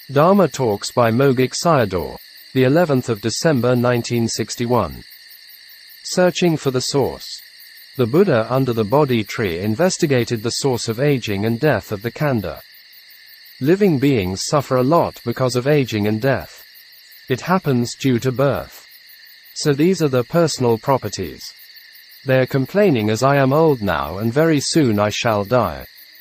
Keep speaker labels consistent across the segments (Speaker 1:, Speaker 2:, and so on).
Speaker 1: Dharma Talks by Mogik Sayadaw, the 11th of December 1961. Searching for the source. The Buddha under the Bodhi tree investigated the source of aging and death of the khandha. Living beings suffer a lot because of aging and death. It happens due to birth. So these are the personal properties. They are complaining as I am old now and very soon I shall die.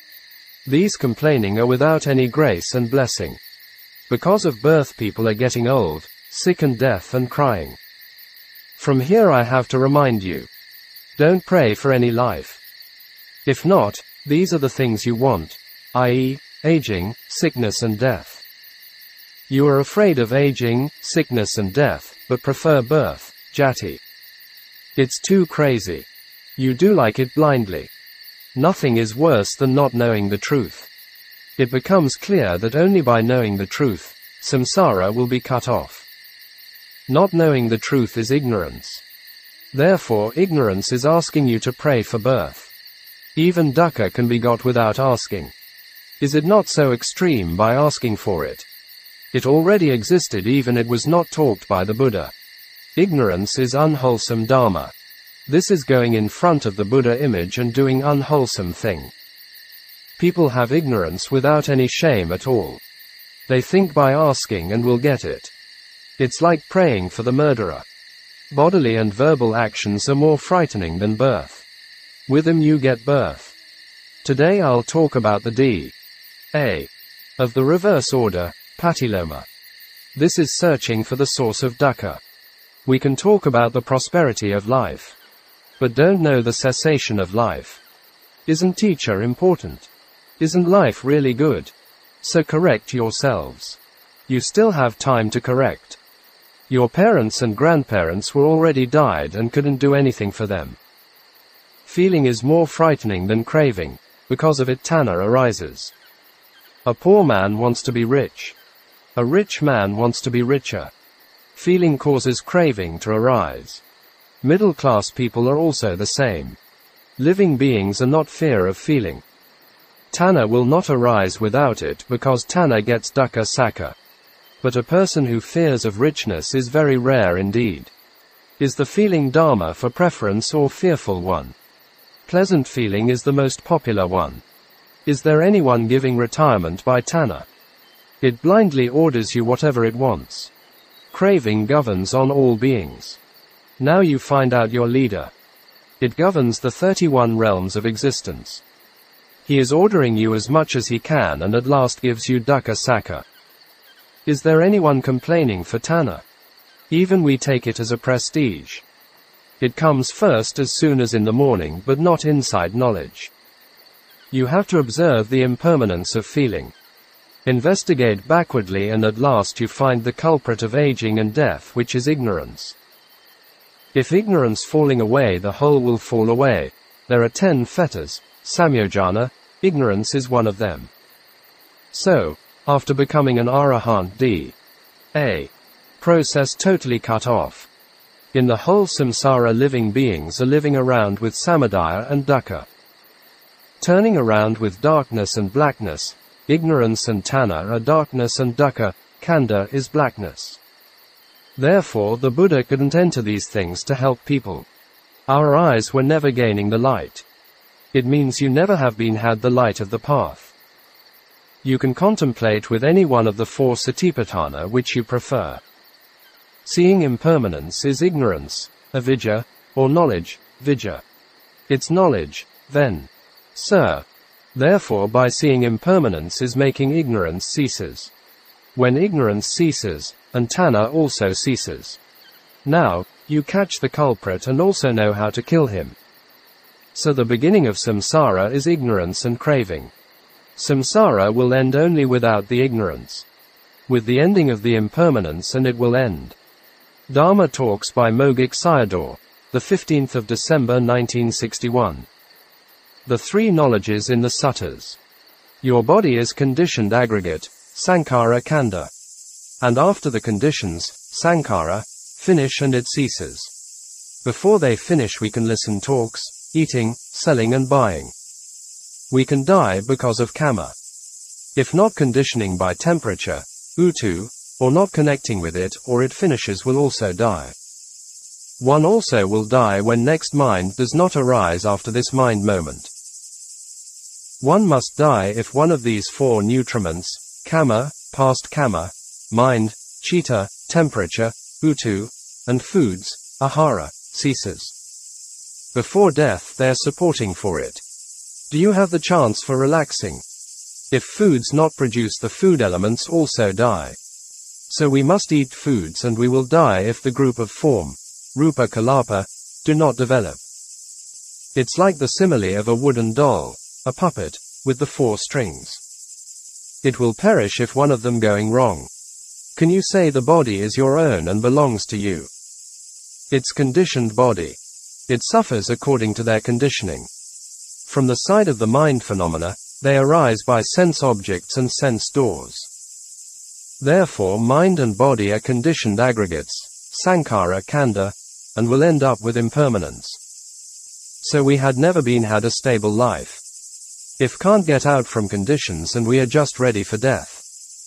Speaker 1: These complaining are without any grace and blessing. Because of birth people are getting old, sick and death and crying. From here I have to remind you. Don't pray for any life. If not, these are the things you want, i.e., aging, sickness and death. You are afraid of aging, sickness and death, but prefer birth, jati. It's too crazy. You do like it blindly. Nothing is worse than not knowing the truth. It becomes clear that only by knowing the truth, samsara will be cut off. Not knowing the truth is ignorance. Therefore, ignorance is asking you to pray for birth. Even dukkha can be got without asking. Is it not so extreme by asking for it? It already existed even it was not talked by the Buddha. Ignorance is unwholesome dharma. This is going in front of the Buddha image and doing unwholesome thing. People have ignorance without any shame at all. They think by asking and will get it. It's like praying for the murderer. Bodily and verbal actions are more frightening than birth. With them you get birth. Today I'll talk about the D.A. of the reverse order, patiloma. This is searching for the source of dukkha. We can talk about the prosperity of life, but don't know the cessation of life. Isn't teacher important? Isn't life really good? So correct yourselves. You still have time to correct. Your parents and grandparents were already died and couldn't do anything for them. Feeling is more frightening than craving, because of it tanha arises. A poor man wants to be rich. A rich man wants to be richer. Feeling causes craving to arise. Middle-class people are also the same. Living beings are not fear of feeling. Tanha will not arise without it because tanha gets dukkha sakha. But a person who fears of richness is very rare indeed. Is the feeling dharma for preference or fearful one? Pleasant feeling is the most popular one. Is there anyone giving retirement by tanha? It blindly orders you whatever it wants. Craving governs on all beings. Now you find out your leader. It governs the 31 realms of existence. He is ordering you as much as he can and at last gives you dukkha sakha. Is there anyone complaining for tanha? Even we take it as a prestige. It comes first as soon as in the morning but not inside knowledge. You have to observe the impermanence of feeling. Investigate backwardly and at last you find the culprit of aging and death, which is ignorance. If ignorance falling away, the whole will fall away. There are 10 fetters, samyojana, ignorance is one of them. So, after becoming an arahant D.A. process totally cut off. In the whole samsara living beings are living around with samadaya and dukkha. Turning around with darkness and blackness, ignorance and tanha are darkness and dukkha, khandha is blackness. Therefore the Buddha couldn't enter these things to help people. Our eyes were never gaining the light. It means you never have been had the light of the path. You can contemplate with any one of the 4 satipatthana which you prefer. Seeing impermanence is ignorance, avidya, or knowledge, vidya. It's knowledge, then. Sir. Therefore by seeing impermanence is making ignorance ceases. When ignorance ceases, and tanha also ceases. Now, you catch the culprit and also know how to kill him. So the beginning of samsara is ignorance and craving. Samsara will end only without the ignorance. With the ending of the impermanence and it will end. Dharma Talks by Mogik Sayadaw, the 15th of December 1961. The 3 knowledges in the suttas. Your body is conditioned aggregate, sankhara khandha. And after the conditions, sankhara, finish and it ceases. Before they finish we can listen talks, eating, selling and buying. We can die because of kama. If not conditioning by temperature, utu, or not connecting with it, or it finishes, will also die. One also will die when next mind does not arise after this mind moment. One must die if one of these four nutriments, kama, past kama, mind, chitta, temperature, utu, and foods, ahara, ceases. Before death they're supporting for it. Do you have the chance for relaxing? If foods not produce, the food elements also die. So we must eat foods, and we will die if the group of form, rupa kalapa, do not develop. It's like the simile of a wooden doll, a puppet, with the four strings. It will perish if one of them going wrong. Can you say the body is your own and belongs to you? It's conditioned body. It suffers according to their conditioning. From the side of the mind phenomena, they arise by sense objects and sense doors. Therefore mind and body are conditioned aggregates, sankhara khandha, and will end up with impermanence. So we had never had a stable life. If can't get out from conditions, and we are just ready for death.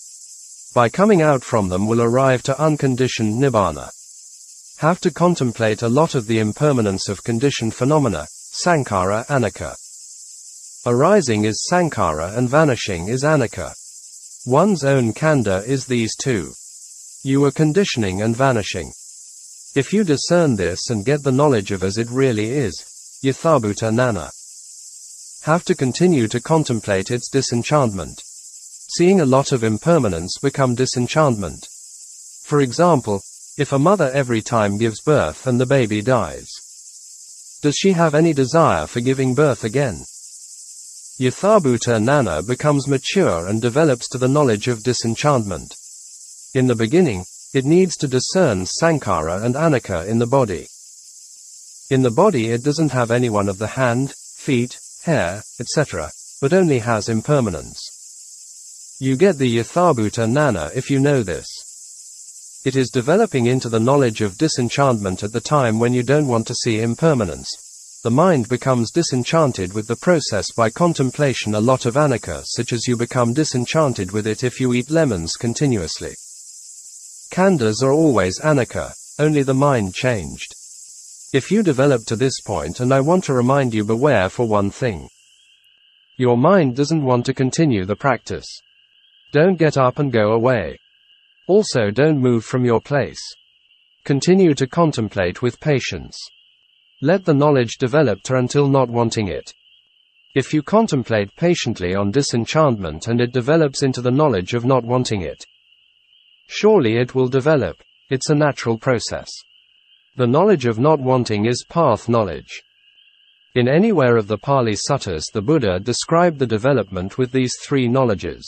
Speaker 1: By coming out from them will arrive to unconditioned nibbana. Have to contemplate a lot of the impermanence of conditioned phenomena, sankhara anicca. Arising is sankhara and vanishing is anicca. One's own khandha is these two. You are conditioning and vanishing. If you discern this and get the knowledge of as it really is, yathabhuta nana. Have to continue to contemplate its disenchantment. Seeing a lot of impermanence become disenchantment. For example, if a mother every time gives birth and the baby dies, does she have any desire for giving birth again? Yathabhuta nana becomes mature and develops to the knowledge of disenchantment. In the beginning, it needs to discern sankhara and anicca in the body. In the body it doesn't have any one of the hand, feet, hair, etc., but only has impermanence. You get the yathabhuta nana if you know this. It is developing into the knowledge of disenchantment at the time when you don't want to see impermanence. The mind becomes disenchanted with the process by contemplation a lot of anicca, such as you become disenchanted with it if you eat lemons continuously. Khandhas are always anicca, only the mind changed. If you develop to this point, and I want to remind you, beware for one thing. Your mind doesn't want to continue the practice. Don't get up and go away. Also don't move from your place. Continue to contemplate with patience. Let the knowledge develop to until not wanting it. If you contemplate patiently on disenchantment and it develops into the knowledge of not wanting it, surely it will develop. It's a natural process. The knowledge of not wanting is path knowledge. In anywhere of the Pali Suttas the Buddha described the development with these three knowledges.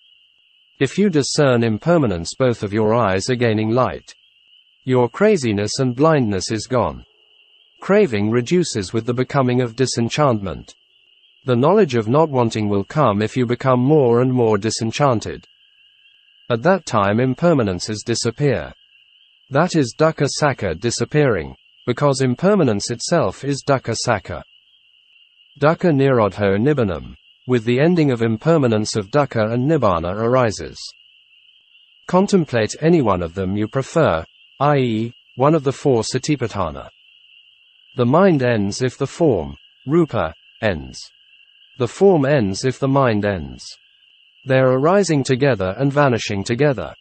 Speaker 1: If you discern impermanence, both of your eyes are gaining light. Your craziness and blindness is gone. Craving reduces with the becoming of disenchantment. The knowledge of not wanting will come if you become more and more disenchanted. At that time impermanences disappear. That is dukkha sakka disappearing, because impermanence itself is dukkha sakka. Dukkha nirodho nibbanam. With the ending of impermanence of dukkha and nibbana arises. Contemplate any one of them you prefer, i.e., one of the four satipatthana. The mind ends if the form, rupa, ends. The form ends if the mind ends. They are arising together and vanishing together.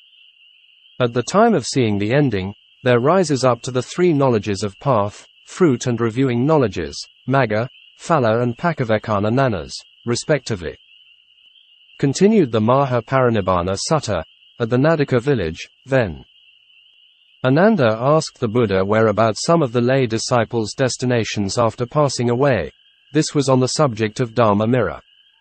Speaker 1: At the time of seeing the ending, there rises up to the three knowledges of path, fruit and reviewing knowledges, magga, phala and pakavekkhana nanas, respectively. Continued the Maha Parinibbana Sutta, at the Nadaka village, Ven. Ananda asked the Buddha whereabouts some of the lay disciples' destinations after passing away. This was on the subject of Dharma Mira.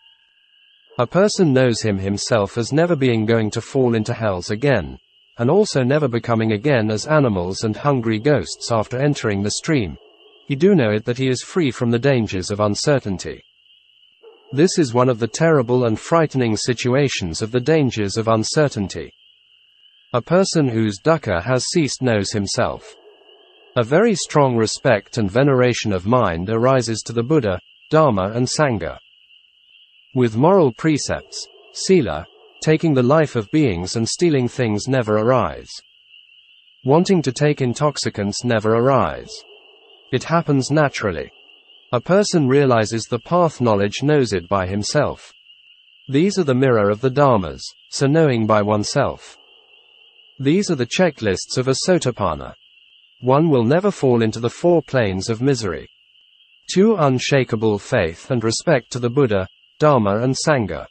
Speaker 1: A person knows him himself as never being going to fall into hells again, and also never becoming again as animals and hungry ghosts after entering the stream. He do know it that he is free from the dangers of uncertainty. This is one of the terrible and frightening situations of the dangers of uncertainty. A person whose dukkha has ceased knows himself. A very strong respect and veneration of mind arises to the Buddha, Dharma and Sangha. With moral precepts, sila, taking the life of beings and stealing things never arise. Wanting to take intoxicants never arise. It happens naturally. A person realizes the path, knowledge, knows it by himself. These are the mirror of the Dharmas, so knowing by oneself. These are the checklists of a Sotapanna. 1. Will never fall into the 4 planes of misery. 2. Unshakable faith and respect to the Buddha, Dharma and Sangha.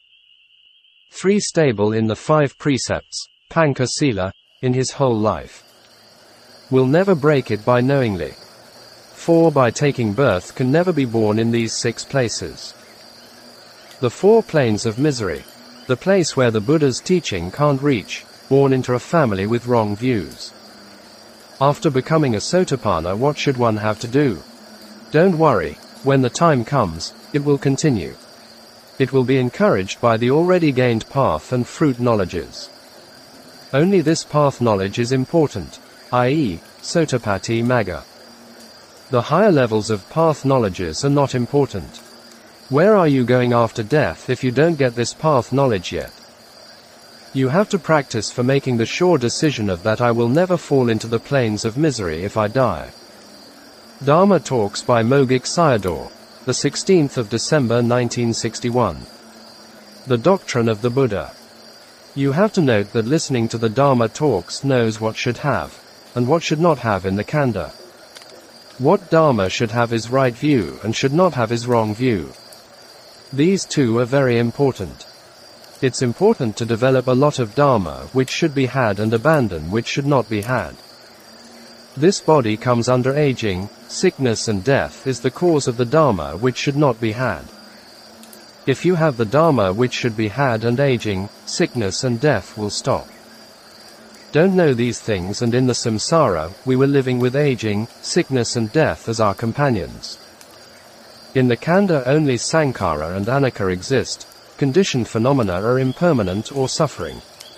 Speaker 1: 3. Stable in the 5 precepts, Panca Sila, in his whole life. Will never break it by knowingly. 4. By taking birth can never be born in these 6 places. The 4 planes of misery. The place where the Buddha's teaching can't reach, born into a family with wrong views. After becoming a Sotapanna, what should one have to do? Don't worry, when the time comes, it will continue. It will be encouraged by the already gained path and fruit knowledges. Only this path knowledge is important, i.e., Sotapatti Magga. The higher levels of path knowledges are not important. Where are you going after death if you don't get this path knowledge yet? You have to practice for making the sure decision of that I will never fall into the planes of misery if I die. Dharma Talks by Mogik Sayadaw, the 16th of December 1961. The Doctrine of the Buddha. You have to note that listening to the Dharma talks knows what should have, and what should not have in the Khanda. What Dharma should have his right view and should not have his wrong view. These two are very important. It's important to develop a lot of Dharma which should be had and abandon which should not be had. This body comes under aging, sickness and death is the cause of the Dharma which should not be had. If you have the Dharma which should be had and aging, sickness and death will stop. Don't know these things, and in the samsara, we were living with aging, sickness and death as our companions. In the Khanda only Sankhara and Anicca exist, conditioned phenomena are impermanent or suffering.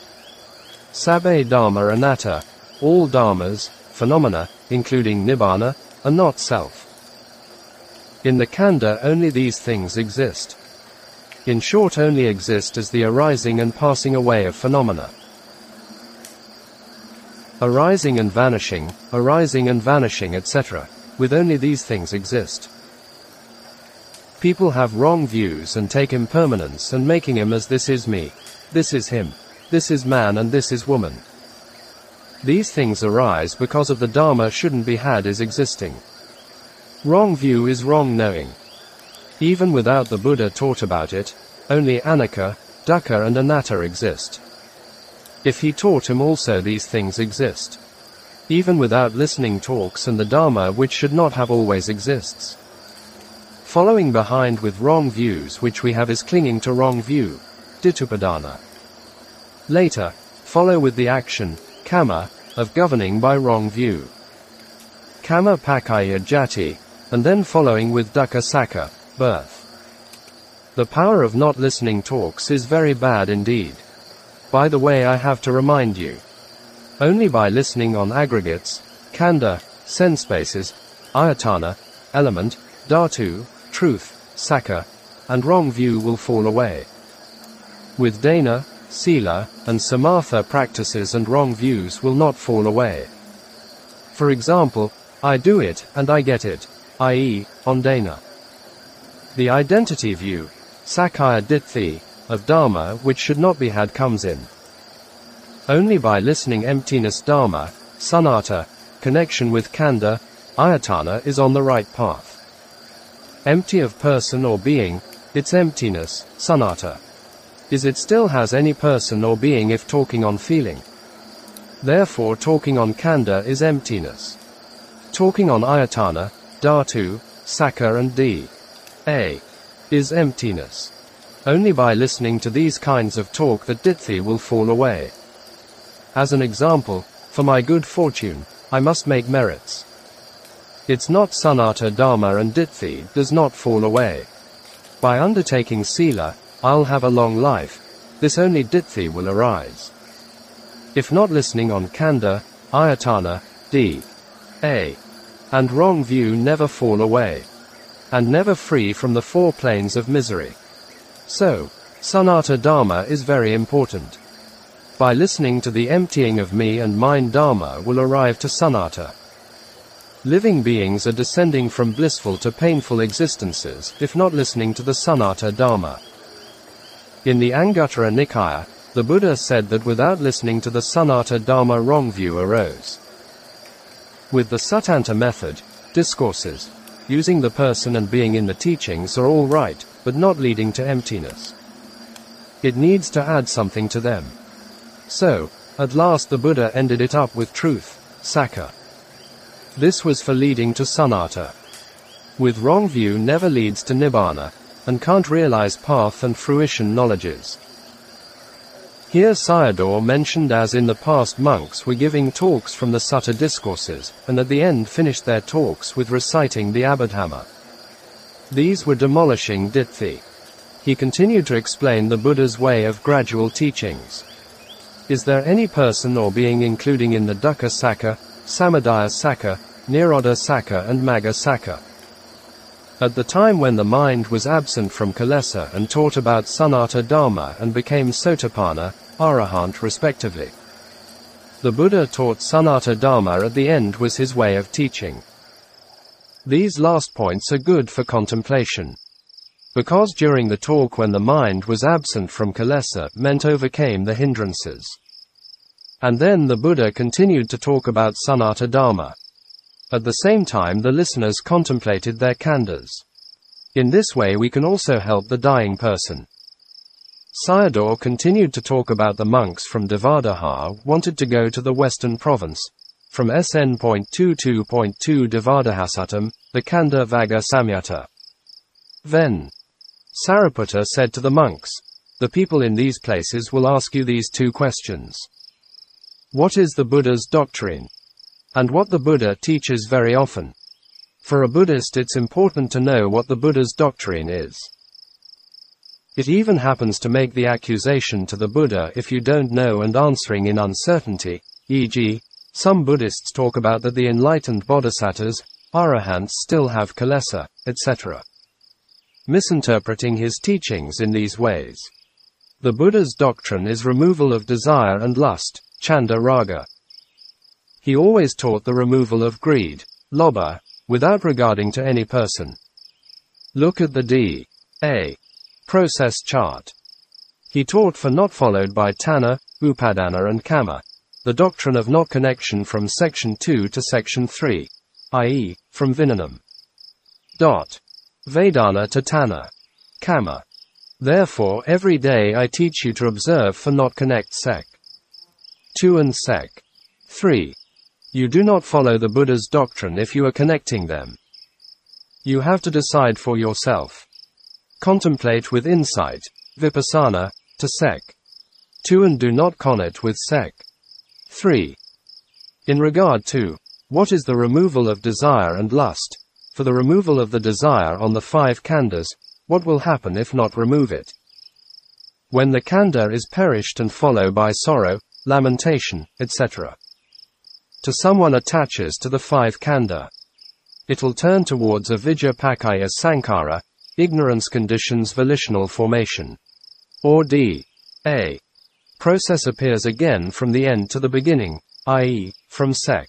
Speaker 1: Sabbe Dharma Anatta, all Dharmas, phenomena, including Nibbana, are not self. In the Khanda only these things exist. In short, only exist as the arising and passing away of phenomena. Arising and vanishing, etc., with only these things exist. People have wrong views and take impermanence and making him as this is me, this is him, this is man and this is woman. These things arise because of the Dharma shouldn't be had is existing. Wrong view is wrong knowing. Even without the Buddha taught about it, only Anicca, Dukkha and Anatta exist. If he taught him also these things exist. Even without listening talks and the Dharma which should not have always exists. Following behind with wrong views which we have is clinging to wrong view, Ditthupadana. Later, follow with the action, Kamma, of governing by wrong view. Kamma Pakaya Jati, and then following with Dukkha Sakka, birth. The power of not listening talks is very bad indeed. By the way, I have to remind you. Only by listening on aggregates, Khanda, sense spaces, Ayatana, element, Dhatu, truth, Sakka, and wrong view will fall away. With Dana, Sila, and Samatha practices and wrong views will not fall away. For example, I do it, and I get it, i.e., on Dana. The identity view, Sakkaya Ditthi, of Dharma which should not be had comes in. Only by listening emptiness Dharma, Sanatta, connection with Khanda, Ayatana is on the right path. Empty of person or being, its emptiness, Sanatta. Is it still has any person or being if talking on feeling? Therefore talking on Khanda is emptiness. Talking on Ayatana, Dhatu, Sakka and D.A. is emptiness. Only by listening to these kinds of talk that Ditthi will fall away. As an example, for my good fortune, I must make merits. It's not Sanatta Dharma and Ditthi does not fall away. By undertaking Sila, I'll have a long life, this only Ditthi will arise. If not listening on Khanda, Ayatana, D.A. and wrong view never fall away. And never free from the 4 planes of misery. So, Sanata Dharma is very important. By listening to the emptying of me and mind Dharma will arrive to Sanata. Living beings are descending from blissful to painful existences, if not listening to the Sanata Dharma. In the Anguttara Nikaya, the Buddha said that without listening to the Sanata Dharma wrong view arose. With the Suttanta method, discourses, using the person and being in the teachings are all right, but not leading to emptiness. It needs to add something to them. So, at last the Buddha ended it up with truth, Sakka. This was for leading to Sanata. With wrong view never leads to Nibbana, and can't realize path and fruition knowledges. Here Sayadaw mentioned as in the past monks were giving talks from the Sutta discourses, and at the end finished their talks with reciting the Abhidhamma. These were demolishing Ditthi. He continued to explain the Buddha's way of gradual teachings. Is there any person or being including in the Dukkha Sakka, Samudaya Sakka, Nirodha Sakka and Magga Sakka? At the time when the mind was absent from Kilesa and taught about Sanata Dharma and became Sotapanna, Arahant respectively. The Buddha taught Sanata Dharma at the end was his way of teaching. These last points are good for contemplation. Because during the talk when the mind was absent from Kilesa meant overcame the hindrances. And then the Buddha continued to talk about Sanata Dharma. At the same time the listeners contemplated their khandhas. In this way we can also help the dying person. Sayadaw continued to talk about the monks from Devadaha wanted to go to the western province. From SN.22.2 Devadahasuttam, the Khandha Vagga Samyutta. Then Sariputta said to the monks, the people in these places will ask you these two questions. What is the Buddha's doctrine? And what the Buddha teaches very often. For a Buddhist it's important to know what the Buddha's doctrine is. It even happens to make the accusation to the Buddha if you don't know and answering in uncertainty, e.g., some Buddhists talk about that the enlightened bodhisattvas, arahants still have kilesa, etc. Misinterpreting his teachings in these ways. The Buddha's doctrine is removal of desire and lust, chanda raga. He always taught the removal of greed, lobha, without regarding to any person. Look at the D.A. process chart. He taught for not followed by tanha, upadana and kama, the doctrine of not connection from section 2 to section 3, i.e., from Vinanam. Vedana to tanha. Kama. Therefore every day I teach you to observe for not connect sek. 2 and sek. 3. You do not follow the Buddha's doctrine if you are connecting them. You have to decide for yourself. Contemplate with insight, vipassana, to sek. 2 and do not connect with sek. 3. In regard to, what is the removal of desire and lust, for the removal of the desire on the 5 khandhas, what will happen if not remove it? When the khandha is perished and followed by sorrow, lamentation, etc. To someone attaches to the 5 khandha. It will turn towards avijja pakaya sankhara, ignorance conditions volitional formation. Or D.A. process appears again from the end to the beginning, i.e., from sek.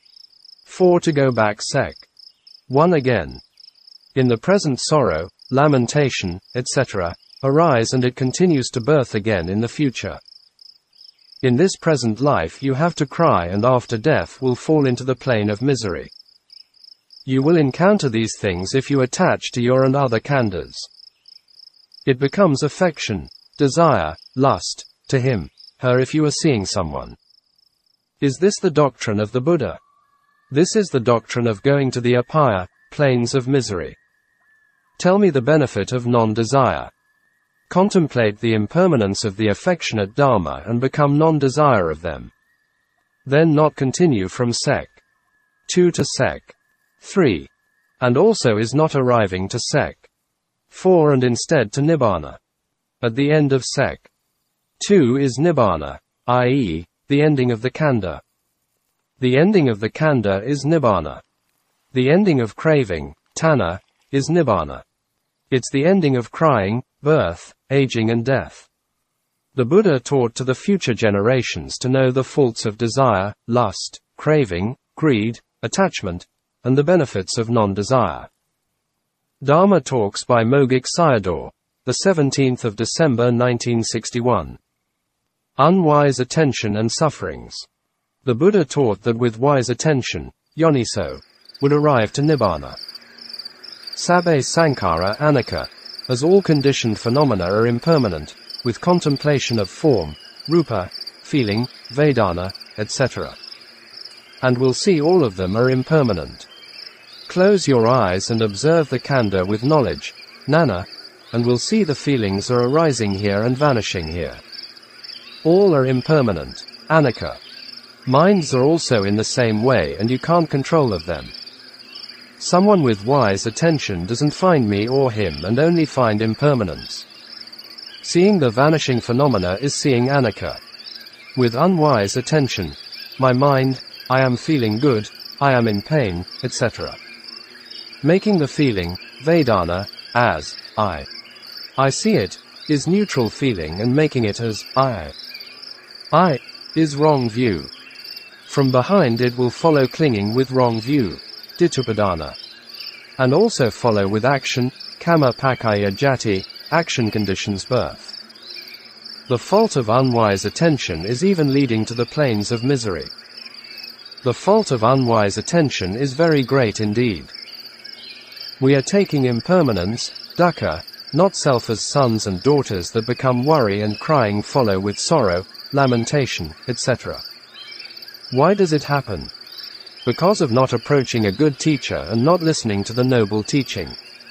Speaker 1: 4 to go back sek. 1 again. In the present sorrow, lamentation, etc., arise and it continues to birth again in the future. In this present life you have to cry and after death will fall into the plane of misery. You will encounter these things if you attach to your and other khandhas. It becomes affection, desire, lust, to him, her if you are seeing someone. Is this the doctrine of the Buddha? This is the doctrine of going to the apaya, planes of misery. Tell me the benefit of non-desire. Contemplate the impermanence of the affectionate dharma and become non-desire of them. Then not continue from sek. 2 to sek. 3. And also is not arriving to sek. 4 and instead to nibbana. At the end of sek. 2 is nibbana, i.e., the ending of the khandha. The ending of the khandha is nibbana. The ending of craving, tanha, is nibbana. It's the ending of crying, birth, aging and death. The Buddha taught to the future generations to know the faults of desire, lust, craving, greed, attachment, and the benefits of non-desire. Dharma Talks by Mogik Sayadaw, the 17th of December 1961. Unwise attention and sufferings. The Buddha taught that with wise attention, yoniso, would arrive to nibbana. Sabbe sankhara anicca, as all conditioned phenomena are impermanent, with contemplation of form, rupa, feeling, vedana, etc. And will see all of them are impermanent. Close your eyes and observe the khandha with knowledge, jnana, and will see the feelings are arising here and vanishing here. All are impermanent, anicca. Minds are also in the same way and you can't control of them. Someone with wise attention doesn't find me or him and only find impermanence. Seeing the vanishing phenomena is seeing anicca. With unwise attention, my mind, I am feeling good, I am in pain, etc. Making the feeling, vedana, as, I see it, is neutral feeling and making it as, I, is wrong view. From behind it will follow clinging with wrong view, ditthupadana. And also follow with action, kamma pakaya jati, action conditions birth. The fault of unwise attention is even leading to the planes of misery. The fault of unwise attention is very great indeed. We are taking impermanence, dukkha, not self as sons and daughters that become worry and crying follow with sorrow, lamentation, etc. Why does it happen? Because of not approaching a good teacher and not listening to the noble teaching.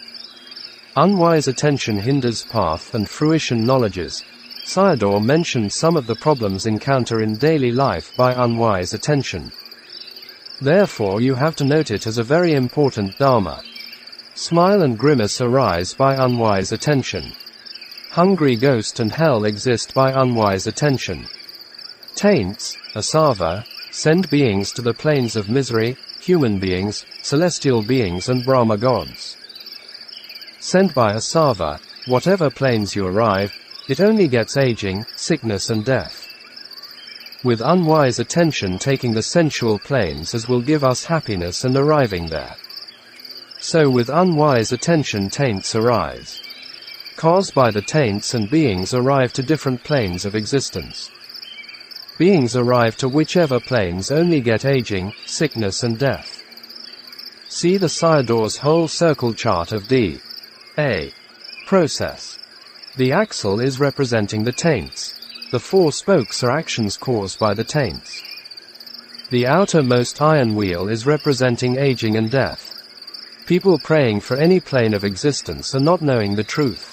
Speaker 1: Unwise attention hinders path and fruition knowledges. Sayadaw mentioned some of the problems encounter in daily life by unwise attention. Therefore you have to note it as a very important dharma. Smile and grimace arise by unwise attention. Hungry ghost and hell exist by unwise attention. Taints, asava, send beings to the planes of misery, human beings, celestial beings and Brahma gods. Sent by asava, whatever planes you arrive, it only gets aging, sickness and death. With unwise attention taking the sensual planes as will give us happiness and arriving there. So with unwise attention taints arise. Caused by the taints and beings arrive to different planes of existence. Beings arrive to whichever planes only get aging, sickness and death. See the Sayadaw's whole circle chart of D.A. process. The axle is representing the taints. The four spokes are actions caused by the taints. The outermost iron wheel is representing aging and death. People praying for any plane of existence are not knowing the truth.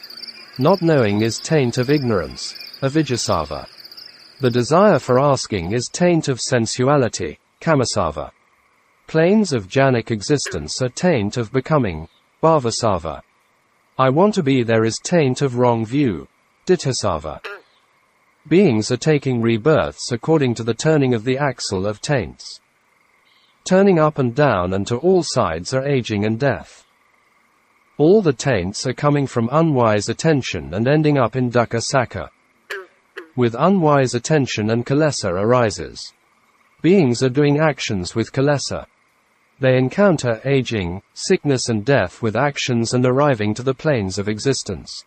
Speaker 1: Not knowing is taint of ignorance, avijjasava. The desire for asking is taint of sensuality, kammasava. Planes of jhanic existence are taint of becoming, bhavasava. I want to be there is taint of wrong view, ditthasava. Beings are taking rebirths according to the turning of the axle of taints. Turning up and down and to all sides are aging and death. All the taints are coming from unwise attention and ending up in dukkha sakka. With unwise attention and kilesa arises. Beings are doing actions with kilesa. They encounter aging, sickness and death with actions and arriving to the planes of existence.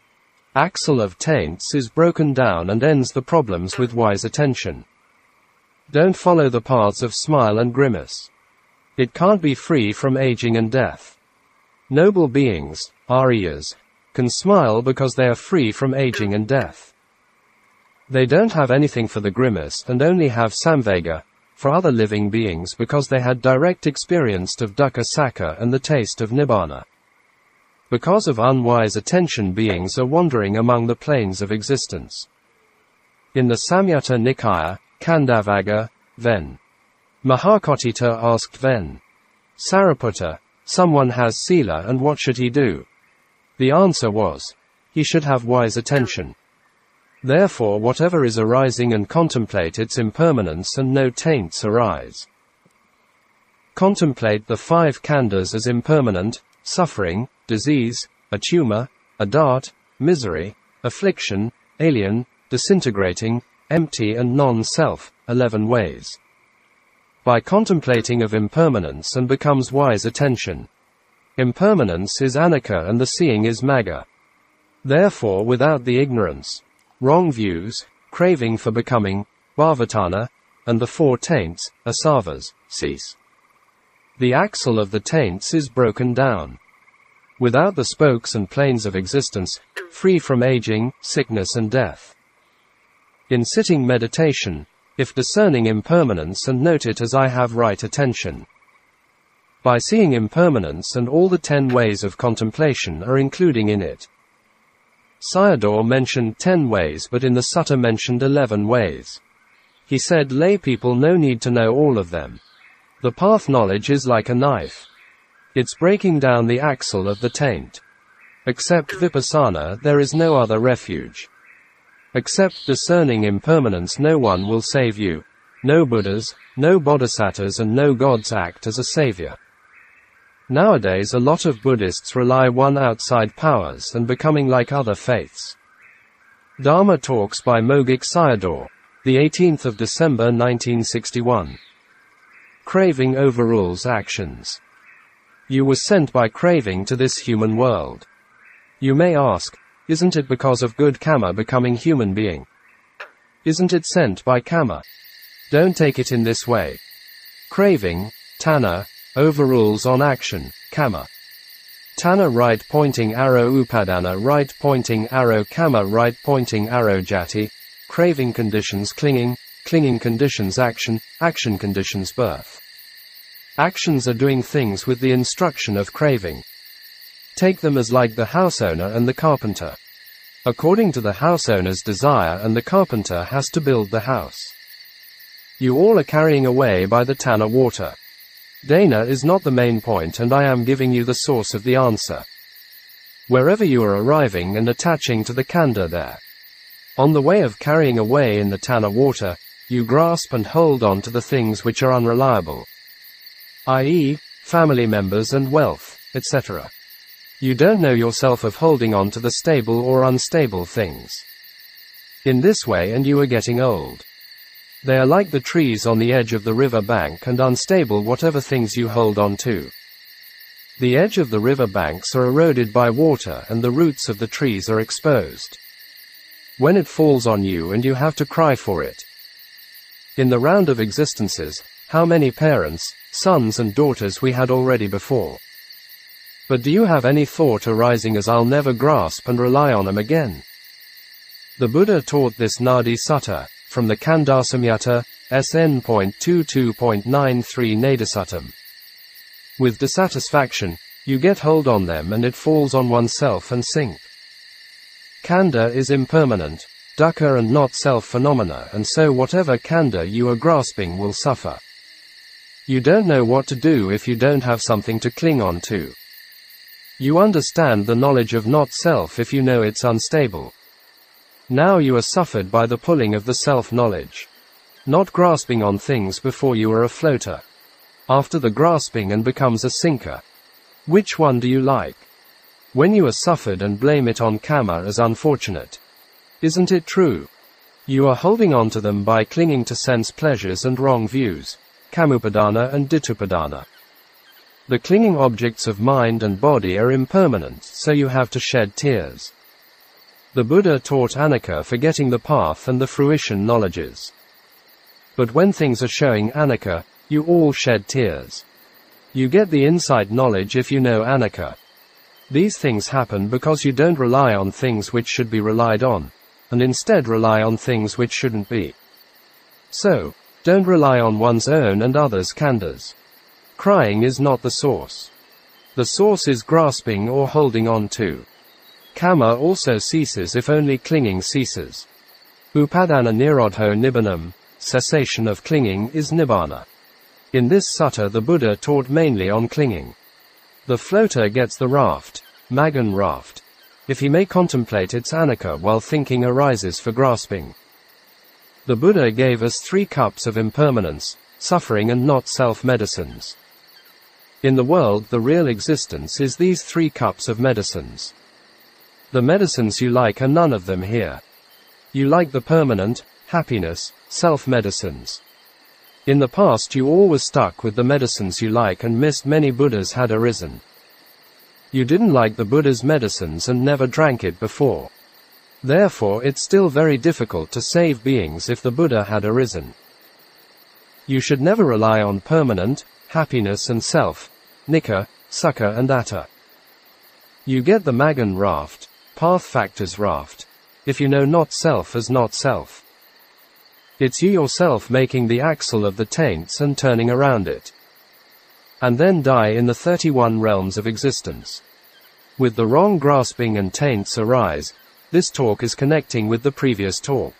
Speaker 1: Axle of taints is broken down and ends the problems with wise attention. Don't follow the paths of smile and grimace. It can't be free from aging and death. Noble beings, Aryas, can smile because they are free from aging and death. They don't have anything for the grimace and only have samvega for other living beings because they had direct experience of dukkha sakka and the taste of nibbana. Because of unwise attention beings are wandering among the planes of existence. In the Samyutta Nikaya, Khandhavagga, Ven. Mahakotthita asked Ven. Sariputta, someone has sila and what should he do? The answer was, he should have wise attention. Therefore whatever is arising and contemplate its impermanence and no taints arise. Contemplate the five khandhas as impermanent, suffering, disease, a tumor, a dart, misery, affliction, alien, disintegrating, empty and non-self, 11 ways. By contemplating of impermanence and becomes wise attention. Impermanence is anicca and the seeing is magga. Therefore without the ignorance, wrong views, craving for becoming, bhavatana, and the four taints, asavas, cease. The axle of the taints is broken down. Without the spokes and planes of existence, free from aging, sickness and death. In sitting meditation, if discerning impermanence and note it as I have right attention. By seeing impermanence and all the 10 ways of contemplation are including in it. Sayadaw mentioned 10 ways but in the sutta mentioned 11 ways. He said lay people no need to know all of them. The path knowledge is like a knife. It's breaking down the axle of the taint. Except vipassana there is no other refuge. Except discerning impermanence no one will save you. No Buddhas, no Bodhisattvas and no gods act as a savior. Nowadays a lot of Buddhists rely on outside powers and becoming like other faiths. Dharma Talks by Mogik Sayadaw, the 18th of December 1961. Craving overrules actions. You were sent by craving to this human world. You may ask, isn't it because of good karma becoming human being? Isn't it sent by karma? Don't take it in this way. Craving, tanha, overrules on action, karma. Tanha right pointing arrow upadana right pointing arrow karma right pointing arrow jati, craving conditions clinging, clinging conditions action, action conditions birth. Actions are doing things with the instruction of craving. Take them as like the house owner and the carpenter. According to the house owner's desire and the carpenter has to build the house. You all are carrying away by the tanha water. Dana is not the main point and I am giving you the source of the answer. Wherever you are arriving and attaching to the khandha there. On the way of carrying away in the tanha water, you grasp and hold on to the things which are unreliable. I.e., family members and wealth, etc. You don't know yourself of holding on to the stable or unstable things. In this way and you are getting old. They are like the trees on the edge of the river bank and unstable whatever things you hold on to. The edge of the river banks are eroded by water and the roots of the trees are exposed. When it falls on you and you have to cry for it. In the round of existences, how many parents, sons and daughters we had already before. But do you have any thought arising as I'll never grasp and rely on them again? The Buddha taught this Nadi Sutta, from the Khandhasamyutta, SN.22.93 Nadasuttam. With dissatisfaction, you get hold on them and it falls on oneself and sink. Khandha is impermanent, dukkha and not self-phenomena and so whatever khandha you are grasping will suffer. You don't know what to do if you don't have something to cling on to. You understand the knowledge of not self if you know it's unstable. Now you are suffered by the pulling of the self-knowledge. Not grasping on things before you are a floater. After the grasping and becomes a sinker. Which one do you like? When you are suffered and blame it on karma as unfortunate. Isn't it true? You are holding on to them by clinging to sense pleasures and wrong views. Kamupadana and Dittupadana. The clinging objects of mind and body are impermanent, so you have to shed tears. The Buddha taught anicca forgetting the path and the fruition knowledges. But when things are showing anicca, you all shed tears. You get the insight knowledge if you know anicca. These things happen because you don't rely on things which should be relied on, and instead rely on things which shouldn't be. So, don't rely on one's own and others' khandhas. Crying is not the source. The source is grasping or holding on to. Karma also ceases if only clinging ceases. Upadana nirodho nibbānam, cessation of clinging is nibbāna. In this sutta the Buddha taught mainly on clinging. The floater gets the raft, Magan raft, if he may contemplate its anicca while thinking arises for grasping. The Buddha gave us 3 cups of impermanence, suffering and not self-medicines. In the world, the real existence is these 3 cups of medicines. The medicines you like are none of them here. You like the permanent, happiness, self-medicines. In the past you always stuck with the medicines you like and missed many Buddhas had arisen. You didn't like the Buddha's medicines and never drank it before. Therefore it's still very difficult to save beings if the Buddha had arisen. You should never rely on permanent, happiness and self, Nikka, Sukha and Atta. You get the Magan raft, path factors raft, if you know not self as not self. It's you yourself making the axle of the taints and turning around it. And then die in the 31 realms of existence. With the wrong grasping and taints arise. This talk is connecting with the previous talk.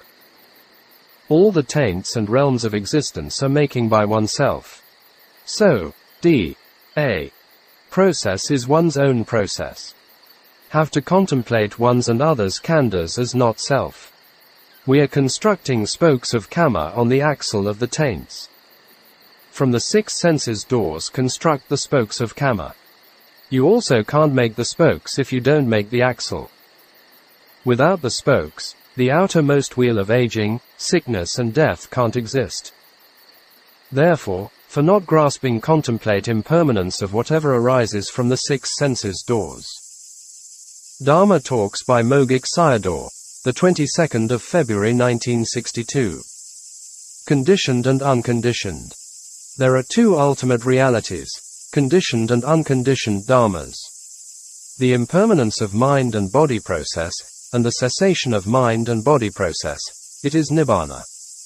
Speaker 1: All the taints and realms of existence are making by oneself. So, D.A. process is one's own process. Have to contemplate one's and others' khandhas as not self. We are constructing spokes of kamma on the axle of the taints. From the 6 senses doors construct the spokes of kamma. You also can't make the spokes if you don't make the axle. Without the spokes, the outermost wheel of aging, sickness and death can't exist. Therefore, for not grasping contemplate impermanence of whatever arises from the 6 senses doors. Dharma Talks by Mogik Sayadaw, the 22nd of February 1962. Conditioned and unconditioned. There are 2 ultimate realities, conditioned and unconditioned dharmas. The impermanence of mind and body process, and the cessation of mind and body process, it is Nibbana.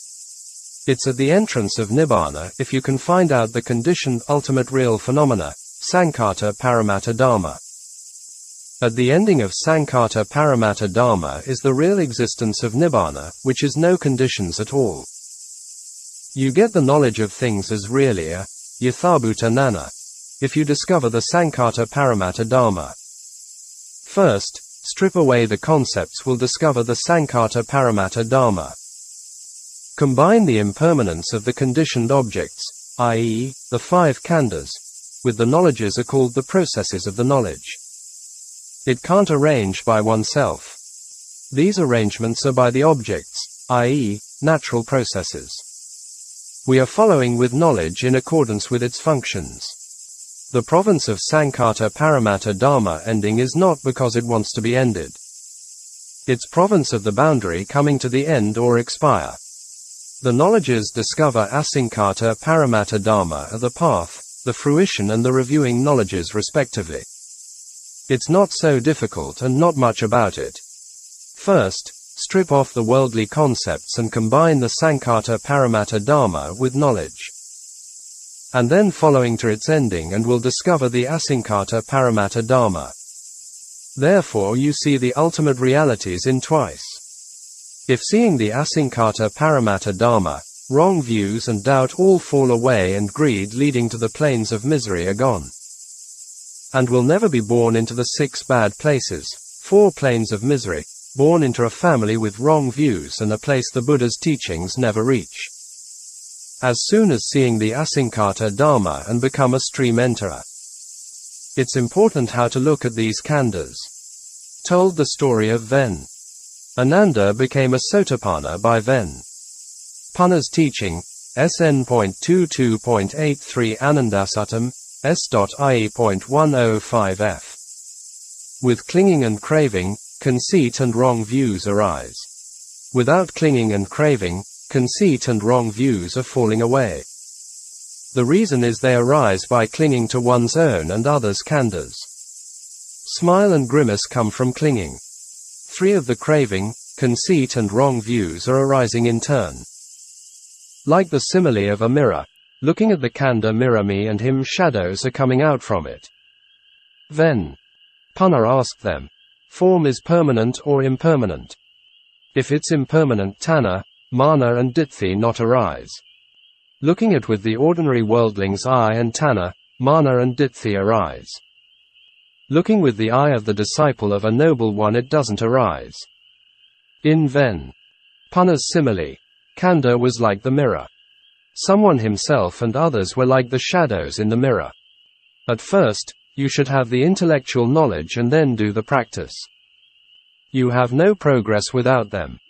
Speaker 1: It's at the entrance of Nibbana if you can find out the conditioned ultimate real phenomena, Sankhata Paramatta Dharma. At the ending of Sankhata Paramatta Dharma is the real existence of Nibbana, which is no conditions at all. You get the knowledge of things as realia, Yathabhuta Nana, if you discover the Sankhata Paramatta Dharma. First, strip away the concepts will discover the Sankhata Paramatta Dharma. Combine the impermanence of the conditioned objects, i.e., the 5 khandhas, with the knowledges are called the processes of the knowledge. It can't arrange by oneself. These arrangements are by the objects, i.e., natural processes. We are following with knowledge in accordance with its functions. The province of Sankhata Paramatta Dharma ending is not because it wants to be ended. It's province of the boundary coming to the end or expire. The knowledges discover Asankhata Paramatta Dharma are the path, the fruition and the reviewing knowledges respectively. It's not so difficult and not much about it. First, strip off the worldly concepts and combine the Sankhata Paramatta Dharma with knowledge. And then following to its ending and will discover the Asankhata Paramatta Dharma. Therefore you see the ultimate realities in twice. If seeing the Asankhata Paramatta Dharma, wrong views and doubt all fall away and greed leading to the plains of misery are gone. And will never be born into the 6 bad places, 4 plains of misery, born into a family with wrong views and a place the Buddha's teachings never reach. As soon as seeing the Asankhata Dharma and become a stream enterer. It's important how to look at these khandhas. Told the story of Ven. Ananda became a Sotapanna by Ven. Panna's teaching, SN.22.83 Anandasuttam, S.IE.105f. With clinging and craving, conceit and wrong views arise. Without clinging and craving, conceit and wrong views are falling away. The reason is they arise by clinging to one's own and others' khandhas. Smile and grimace come from clinging. 3 of the craving, conceit and wrong views are arising in turn. Like the simile of a mirror, looking at the khandha mirror me and him shadows are coming out from it. Then, Panna asked them, form is permanent or impermanent? If it's impermanent tanha, mana and ditthi not arise. Looking at with the ordinary worldling's eye and tanha, mana and ditthi arise. Looking with the eye of the disciple of a noble one it doesn't arise. In Ven. Panna's simile, khandha was like the mirror. Someone himself and others were like the shadows in the mirror. At first, you should have the intellectual knowledge and then do the practice. You have no progress without them.